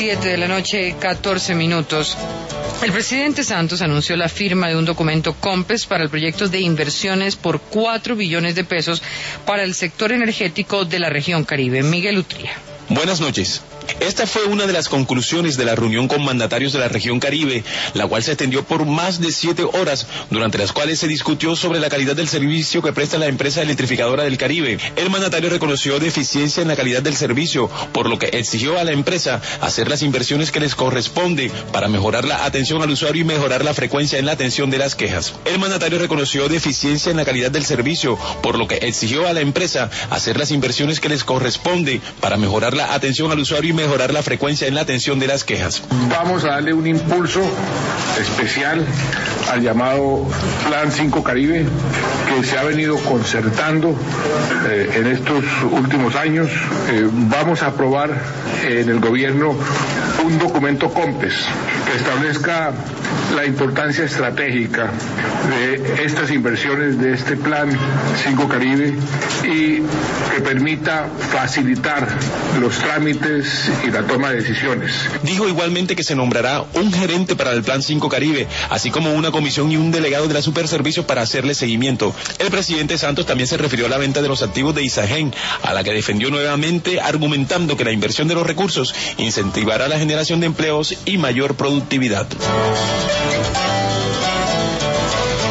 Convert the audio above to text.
7 de la noche, 14 minutos. El presidente Santos anunció la firma de un documento COMPES para el proyecto de inversiones por 4 billones de pesos para el sector energético de la región Caribe. Miguel Utría. Buenas noches. Esta fue una de las conclusiones de la reunión con mandatarios de la región Caribe, la cual se extendió por más de 7 horas, durante las cuales se discutió sobre la calidad del servicio que presta la empresa electrificadora del Caribe. El mandatario reconoció deficiencia en la calidad del servicio, por lo que exigió a la empresa hacer las inversiones que les corresponde para mejorar la atención al usuario y mejorar la frecuencia en la atención de las quejas. El mandatario reconoció deficiencia en la calidad del servicio, por lo que exigió a la empresa hacer las inversiones que les corresponde para mejorar la atención al usuario y mejorar la frecuencia en la atención de las quejas. Vamos a darle un impulso especial al llamado Plan 5 Caribe, que se ha venido concertando en estos últimos años. Vamos a aprobar en el gobierno un documento COMPES que establezca la importancia estratégica de estas inversiones de este Plan 5 Caribe y que permita facilitar los trámites y la toma de decisiones. Dijo igualmente que se nombrará un gerente para el Plan 5 Caribe, así como una comisión y un delegado de la Superservicios para hacerle seguimiento. El presidente Santos también se refirió a la venta de los activos de Isagen, a la que defendió nuevamente, argumentando que la inversión de los recursos incentivará la generación de empleos y mayor productividad.